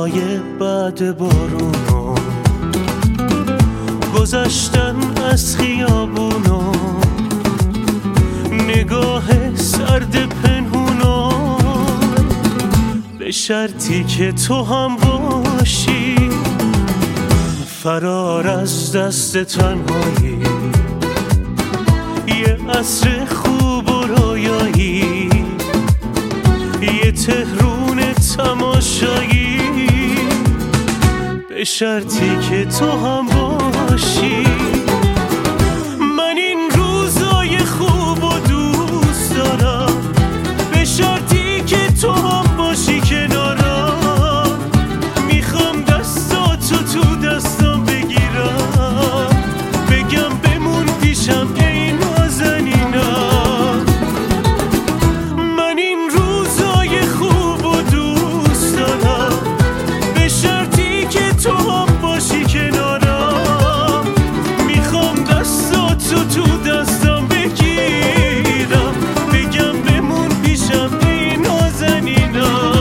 هوای بعد بارونو، گذشتن از خیابونو، نگاه سرد پنهونو، به شرطی که تو هم باشی، فرار از دست تنهایی، یه عصر خوب و رویایی، یه تهرون تماشایی، به شرطی که تو هم باشی. من این روزای خوب و دوست دارم، به شرطی که تو هم باشی کنارم. میخوام دستاتو تو دستم بگیرم، بگم بمون پیشم ای نازنینم. من این روزای خوب و دوست دارم، به شرطی که تو هم باشی کنارم. میخوام دستاتو تو دستم بگیرم، بگم بمون پیشم ای نازنینم.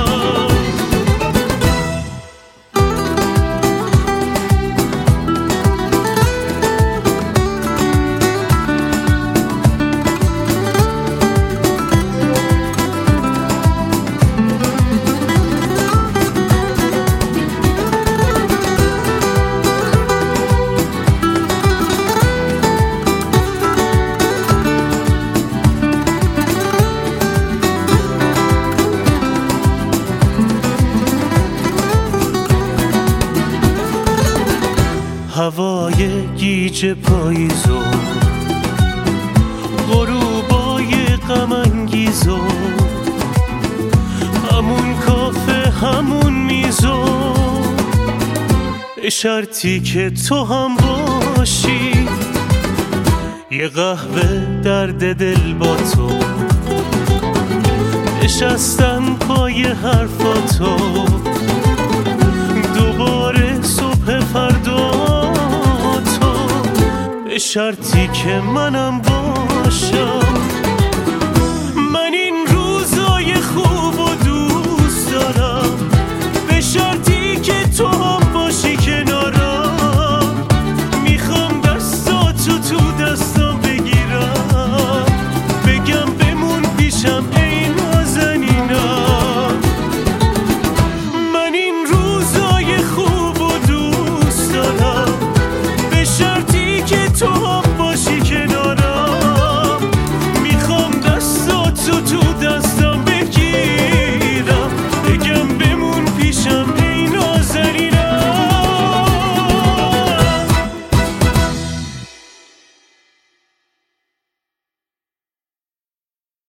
هوای گیج پاییزو، غروبای غم انگیزو، همون کافه همون میزو، به شرطی که تو هم باشی. یه قهوه درد دل با تو، نشستن پای حرفاتو، دوباره صبح فردا، به شرطی که منم باشم. من این روزای خوب و دوست دارم، به شرطی که تو هم باشی کنارم. میخوام دستاتو تو دستم بگیرم، بگم بمون پیشم ای نازنینم. من این روزای خوب و دوست دارم، به شرطی که تو هم باشی کنارم. میخوام دستاتو تو دستم بگیرم، بگم بمون پیشم